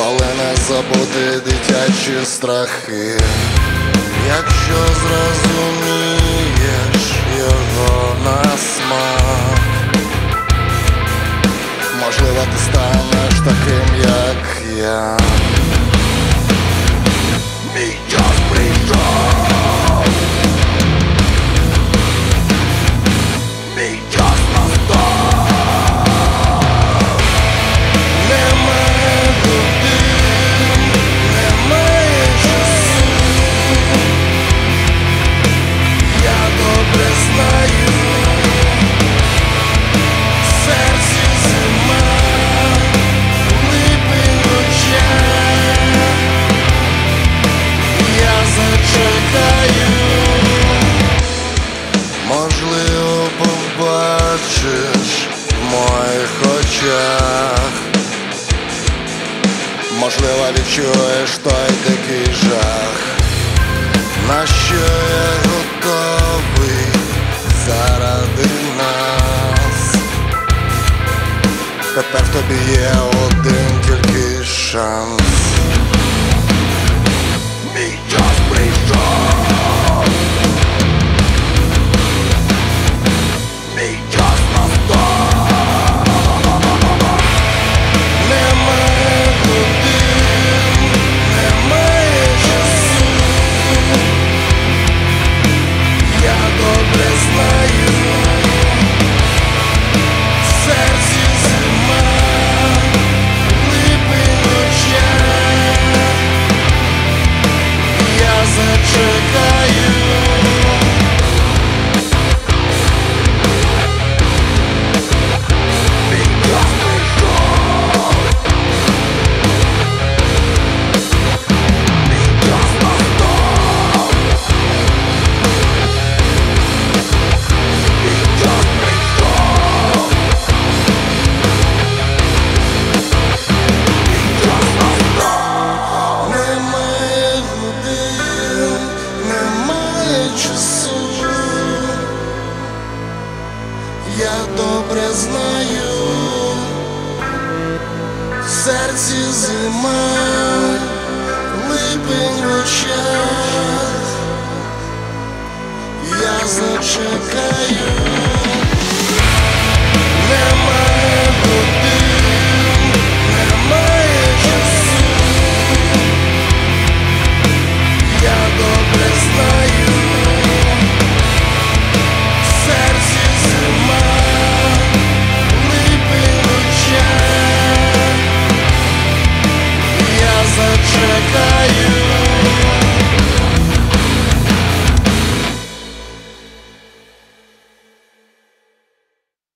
коли не забути дитячі страхи. Якщо зрозумієш його на смак, можливо, ти станеш таким, як я. Мій час прийшов, мій час настав. Немає годин, немає часу. Я добре знаю, в серці зима, липень в очах. Я зачекаю, можливо, побачиш в моїх очах, можливо, відчуєш той дикий жах, на що я готовий заради нас. Тепер в тобі є один тільки шанс. Мій час прийшов, мій час настав. Немає годин, немає часу. Я добре знаю, в серці зима, липень в очах. Я зачекаю. Мій час прийшов, мій час настав. Мій час прийшов, мій час настав. Немає годин, немає часу. Я добре знаю, в серці зима, липень в очах. Я зачекаю.